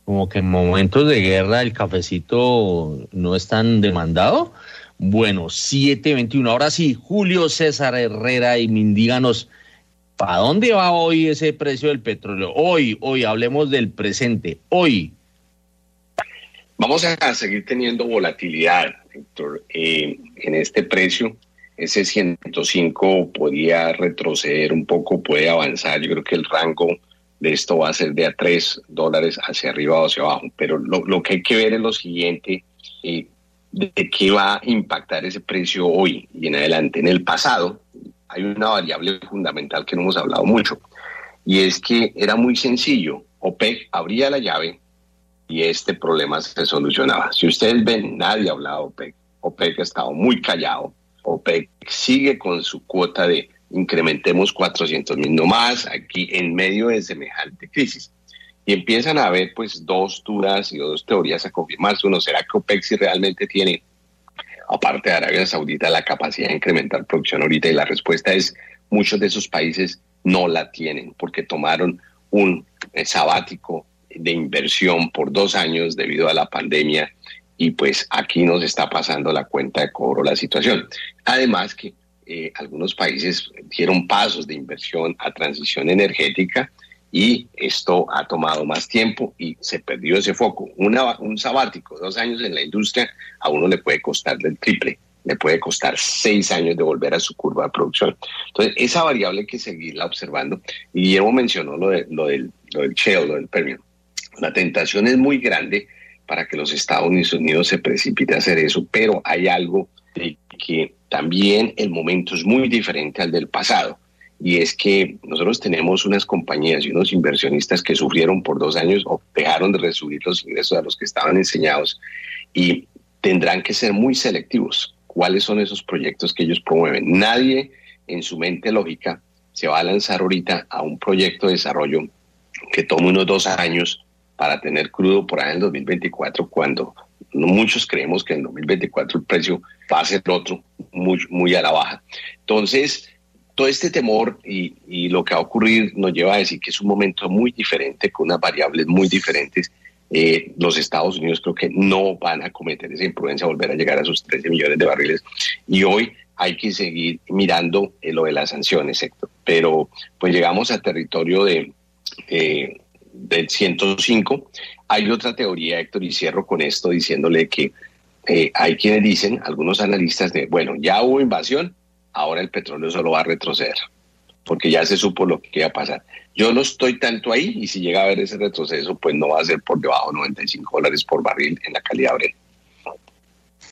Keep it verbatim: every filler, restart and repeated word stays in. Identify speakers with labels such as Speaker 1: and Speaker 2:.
Speaker 1: Como que en momentos de guerra el cafecito no es tan demandado. Bueno, siete veintiuno. Ahora sí, Julio César Herrera y Mindíganos, ¿para dónde va hoy ese precio del petróleo? Hoy, hoy, hablemos del presente, hoy.
Speaker 2: Vamos a seguir teniendo volatilidad, Héctor, eh, en este precio. Ese ciento cinco podría retroceder un poco, puede avanzar. Yo creo que el rango de esto va a ser de a tres dólares hacia arriba o hacia abajo. Pero lo, lo que hay que ver es lo siguiente, eh, de qué va a impactar ese precio hoy y en adelante. En el pasado hay una variable fundamental que no hemos hablado mucho, y es que era muy sencillo. OPEC abría la llave y este problema se solucionaba. Si ustedes ven, nadie ha hablado de OPEC. OPEC ha estado muy callado. OPEC sigue con su cuota de incrementemos cuatrocientos mil no más aquí en medio de semejante crisis. Y empiezan a haber pues dos dudas y dos teorías a confirmarse. Uno, ¿será que OPEC si realmente tiene, aparte de Arabia Saudita, la capacidad de incrementar producción ahorita? Y la respuesta es, muchos de esos países no la tienen porque tomaron un eh, sabático de inversión por dos años debido a la pandemia, y pues aquí nos está pasando la cuenta de cobro la situación. Además que eh, algunos países dieron pasos de inversión a transición energética y esto ha tomado más tiempo y se perdió ese foco. Una, un sabático, dos años en la industria, a uno le puede costar del triple, le puede costar seis años de volver a su curva de producción. Entonces, esa variable hay que seguirla observando. Y Guillermo mencionó lo, de, lo, del, lo del shale, lo del Permian. La tentación es muy grande para que los Estados Unidos se precipite a hacer eso, pero hay algo de que también el momento es muy diferente al del pasado, y es que nosotros tenemos unas compañías y unos inversionistas que sufrieron por dos años o dejaron de recibir los ingresos a los que estaban enseñados, y tendrán que ser muy selectivos. ¿Cuáles son esos proyectos que ellos promueven? Nadie en su mente lógica se va a lanzar ahorita a un proyecto de desarrollo que tome unos dos años para tener crudo por ahí en el dos mil veinticuatro, cuando muchos creemos que en el dos mil veinticuatro el precio va a ser otro, muy, muy a la baja. Entonces, todo este temor y, y lo que va a ocurrir nos lleva a decir que es un momento muy diferente, con unas variables muy diferentes. Eh, los Estados Unidos creo que no van a cometer esa imprudencia, volver a llegar a sus trece millones de barriles, y hoy hay que seguir mirando eh, lo de las sanciones, Héctor. Pero pues llegamos al territorio de... Eh, del ciento cinco. Hay otra teoría, Héctor, y cierro con esto diciéndole que eh, hay quienes dicen, algunos analistas, de bueno, ya hubo invasión, ahora el petróleo solo va a retroceder, porque ya se supo lo que iba a pasar. Yo no estoy tanto ahí, y si llega a haber ese retroceso, pues no va a ser por debajo de noventa y cinco dólares por barril en la calidad Brent.